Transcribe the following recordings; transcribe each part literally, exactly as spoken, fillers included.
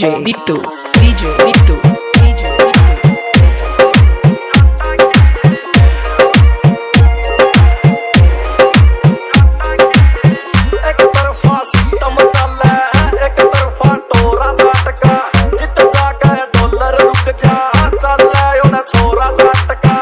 DJ Bittu DJ Bittu DJ Bittu एक तरफा system चल एक तरफा टोरा झटका जित जाके डॉलर रुक जा चल उन छोरा झटका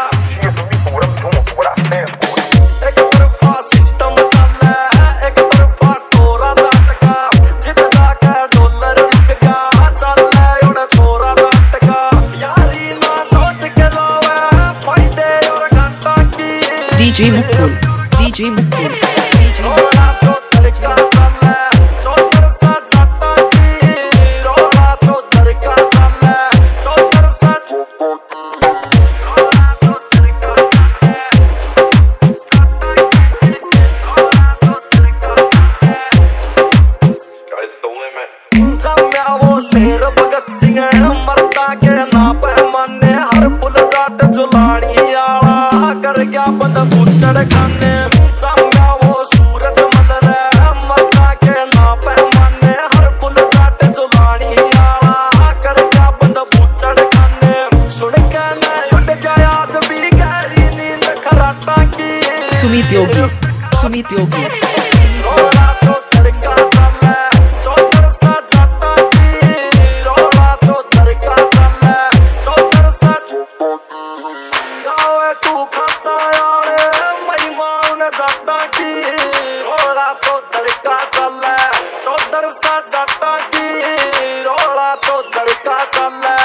एक तरफा सिस्टम चल एक तरफा टोरा झटका जित जाके डॉलर रुक जा चल उन छोरा झटका यारी ना सोच के लावे फायदे और घाटा की DJ Mukul DJ Mukul DJ Roda तो तड़का चले चौधर सा जाता की रोड़ा तो तड़का चले चौधर सा रोड़ा तो तड़का चले वो शेर भगत सिंह मरता के ना पैमाने हर पुल जाट जुलानी आला कर गया बंद बुचड़ खाने वो सूरज मदर मरता के ना पैमाने हर पुल जाट जुलानी आला कर गया बंद बुचड़ खाने सुन के न उठ जाए आज भी गहरी नींद खराटा की सुमित योगी सुमित योगी रोड़ा तो तड़का चले चौधर सा जाता की रोड़ा तो तड़का चले चौधर सा गावे तू खासा यारे महिमान जाता की रोड़ा तो तड़का चले चौधर सा जाता की रोड़ा तो तड़का चले